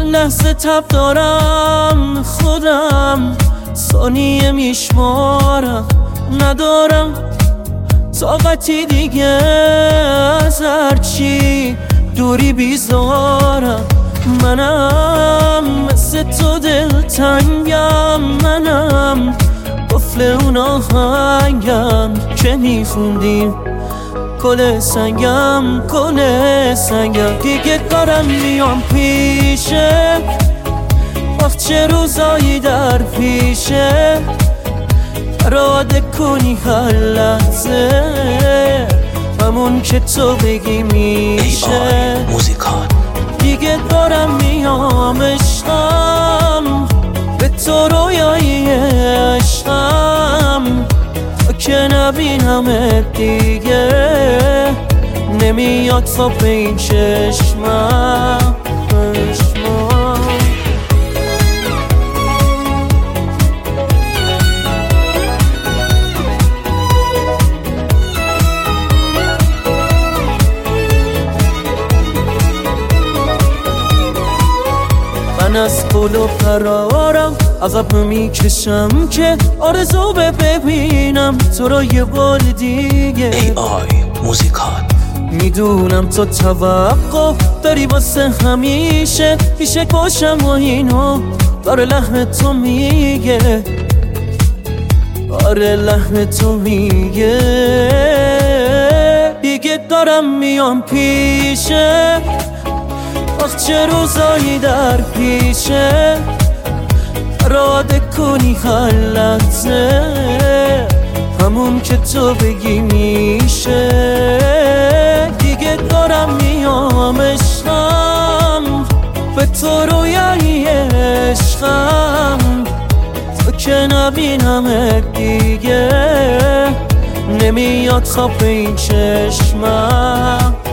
لحظه تب دارم خودم، ثانیه میشمارم، ندارم طاقتی دیگه از هرچی دوری بیزارم. منم مثل تو دلتنگم، منم قفل اون آهنگم که میخوندیم کل سنگم دیگه دارم میام پیشه، وقت چه روزایی در پیشه اراده کنی هر لحظه همون که تو بگی میشه. دیگه دارم میام عشقم، به تو رویایی عشقم، تا که نبینم دیگه نمیاد خواب این چشمم. من از قول و قرارم عقب میکشم که آرزو ببینم تو رو یه بار دیگه. میدونم تو توقع داری واسه همیشه، پیش باشم و اینو داره لحن تو میگه، آره لحن تو میگه. دیگه دارم میام پیشه، وقت چه روزایی در پیشه اراده کنی هر لحظه همون که تو بگی میشه. دیگه دارم میام عشقم، به تو رویایی عشقم، تا که نبینم دیگه نمیاد خواب این چشمم.